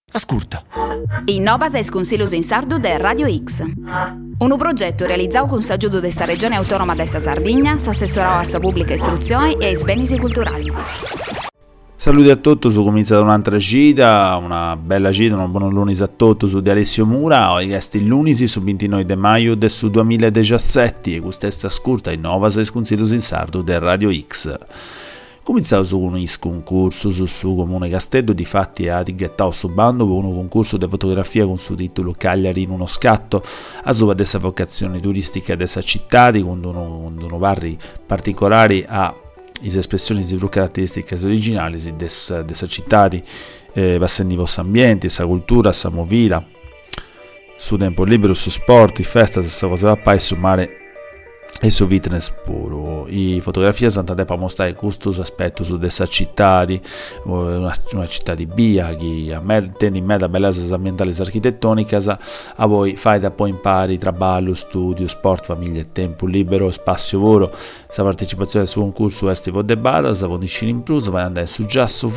Ascolta. Innovas es Consiglios in Sardu de Radio X. Un progetto realizzato con s'aggiudo della Regione Autonoma della Sardegna, s'assessorò alla pubblica istruzione e ai beni culturali. Saluti a tutti, su cominciata un'altra gita, una bella gita, un buon lunedì a tutti su di Alessio Mura, oggi è il lunedì su 29 maggio del 2017 e questa è ascolta Innovas es Consiglios in Sardu de Radio X. Cominciamo su un concorso su Comune Castello, di fatti ha etichettato su bando con un concorso di fotografia con su titolo Cagliari in uno scatto, a sua dessa vocazione turistica dessa città, con uno vari particolari a le espressioni di caratteristiche originali di dessa città, passando i vostri ambienti, sa cultura, sa movida, su tempo libero, su sport, festa, questa cosa da pai, su mare e su fitness puro. I fotografie sono andate per mostrare questo aspetto su questa città, una città di Bia, che a me tiene bella bellezza ambientale e architettonica, a voi fai da poi impari, traballo, studio, sport, famiglia, tempo libero, spazio lavoro. Questa partecipazione su un corso estivo de Badas, con Nicini in plus, vai andare su già su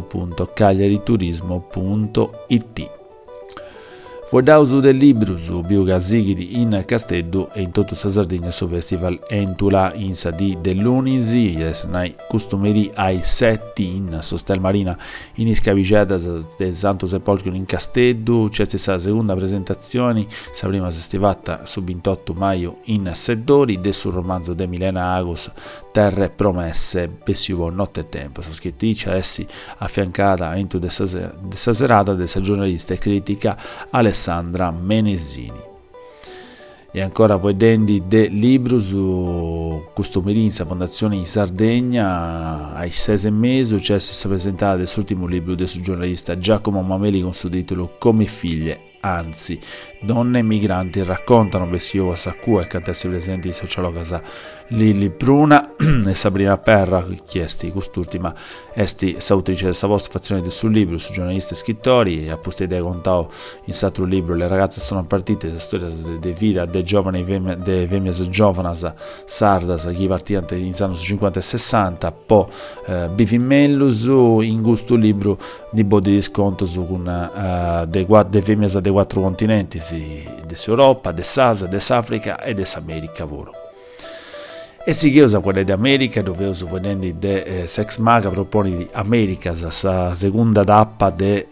www.cagliariturismo.it. Fuordauso del libro su Biogasighi in Castello e in tutta la Sardegna su festival Entula in Sadi dell'Unisi, e customeri ai setti in Sostel Marina in Iscaviceda del Santo Sepolcro in Castello, c'è stata la seconda presentazione, la prima si è stivata su 28 maggio in Seddori, del sul romanzo di Milena Agos, Terre Promesse, Pessiuvo Notte e Tempo, la scrittrice essi affiancata entro dessa serata della giornalista e critica Alessandra Menesini. E ancora vedendo del libro su Customerinza Fondazione in Sardegna ai 6 mesi c'è stata presentata dell'ultimo libro del giornalista Giacomo Mameli con il titolo Come figlie, anzi donne migranti raccontano Bessio Sacua e cantessi presenti di sociologa Lili Pruna e Sabrina Perra, chiesti quest'ultima esti autrice della vostra fazione del suo libro su giornalisti e scrittori, e a posta idea contavo in satro libro Le ragazze sono partite, la storia de vita de giovani de femias giovanas sardas che partivano in anni 50 e 60, poi bifimellus in questo libro di bodi di sconto su con de femias dei 4 continenti, dell'Europa, dell'Asia, dell'Africa e dell'America voro. E si chiusa quella di America, dove uso vedendo de Sex Maga propone di America, la seconda tappa di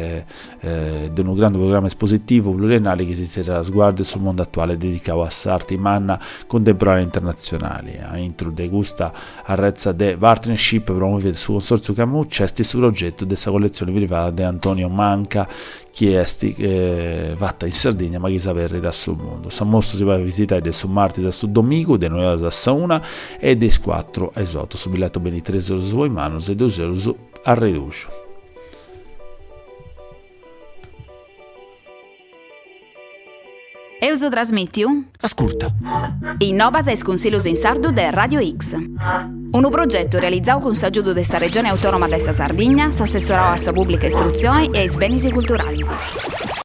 un grande programma espositivo pluriennale che si sarà sguardo sul mondo attuale dedicato a arti manna contemporanea internazionali. A intro de gusta arrezza de partnership promuove il suo consorzio Camuccia, questo progetto della collezione privata di Antonio Manca, che è fatta in Sardegna ma che sapere da sul mondo. San mostro si va a visitare del su martedì su domingo, de 9 da Sauna e des 4 esotto su biglietto beni 3 euro su manos e 2 euro a reducio. Euso trasmitiu? Ascolta. Innovas es Consiglios in Sardu de Radio X. Un progetto realizzato con s'aggiudo della Regione Autonoma della Sardegna, s'assessorò alla pubblica istruzione e ai beni culturali.